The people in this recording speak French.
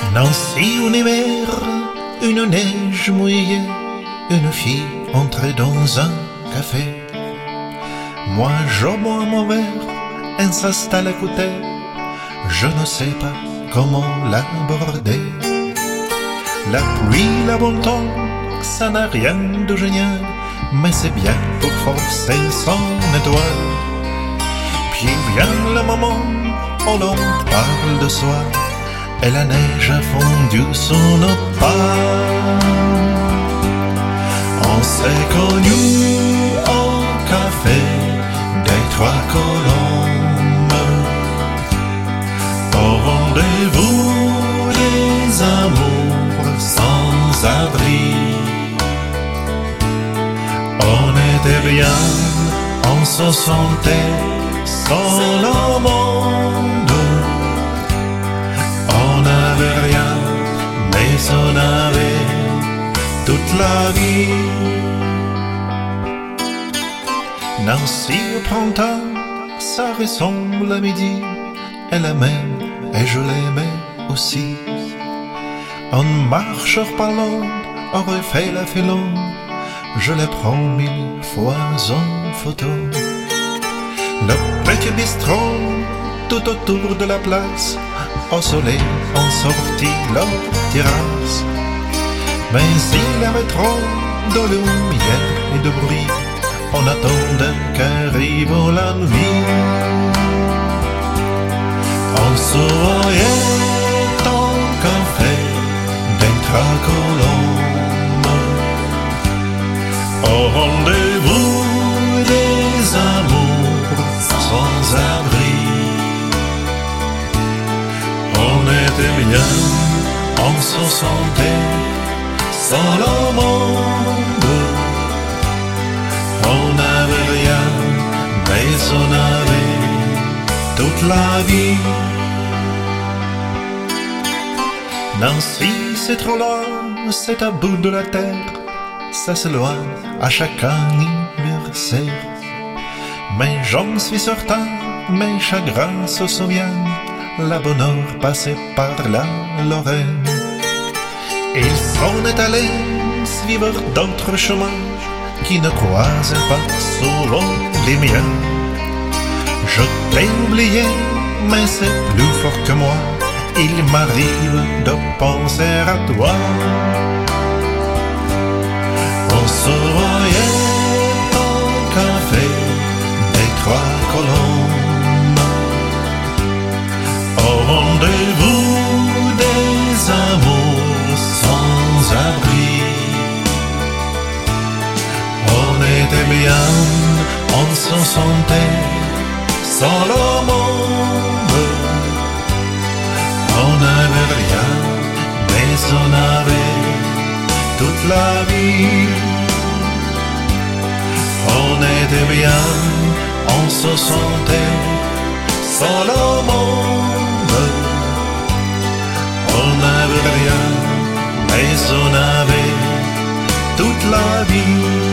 Nancy en hiver, une neige mouillée, une fille entrait dans un café. Moi je bois mon verre, elle s'installe à côté. Je ne sais pas comment l'aborder. La pluie, la bon temps, ça n'a rien de génial, mais c'est bien pour forcer son étoile. Puis vient le moment où l'on parle de soi, et la neige a fondu sous nos pas. On s'est connus au café des Trois Colombes, au rendez-vous des amours sans abri. On était bien, on se sentait seul au monde. On n'avait rien, mais on avait toute la vie. Nancy au printemps, ça ressemble à midi. Elle aimait et je l'aimais aussi. On marche par Londres, on refait la félon. Je la prends 1000 fois en photo. Le petit bistrot, tout autour de la place. Au soleil, on sortit leur terrasse. Mais il y avait trop de lumière et de bruit. On attendait qu'arrive la nuit. On se voyait au café des Trois Colombes, au rendez-vous des amours sans abri. On était bien, on se sentait seul au monde. On n'avait rien, mais on avait toute la vie. Nancy, c'est trop loin, c'est à bout de la terre. Ça s'éloigne à chaque anniversaire. Mais j'en suis certain, mes chagrins se souviennent. La bonne heure passée par la Lorraine. Ils s'en est allés suivre d'autres chemins qui ne croisaient pas souvent les miens. Je t'ai oublié, mais c'est plus fort que moi. Il m'arrive de penser à toi. On se voyait au café des Trois Colombes, au rendez-vous des amours sans abri. On était bien, on se sentait seul au monde. On n'avait rien, mais on avait toute la vie. On était bien, on se sentait seul au monde. On n'avait rien, mais on avait toute la vie.